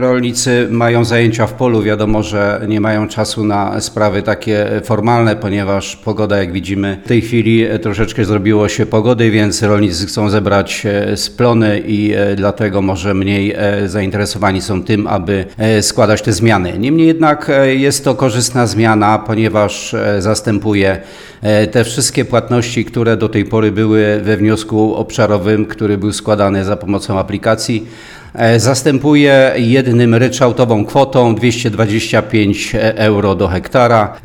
Rolnicy mają zajęcia w polu, wiadomo, że nie mają czasu na sprawy takie formalne, ponieważ pogoda, jak widzimy, w tej chwili troszeczkę zrobiło się pogody, więc rolnicy chcą zebrać splony i dlatego może mniej zainteresowani są tym, aby składać te zmiany. Niemniej jednak jest to korzystna zmiana, ponieważ zastępuje te wszystkie płatności, które do tej pory były we wniosku obszarowym, który był składany za pomocą aplikacji. Zastępuje jednym ryczałtową kwotą 225 euro do hektara.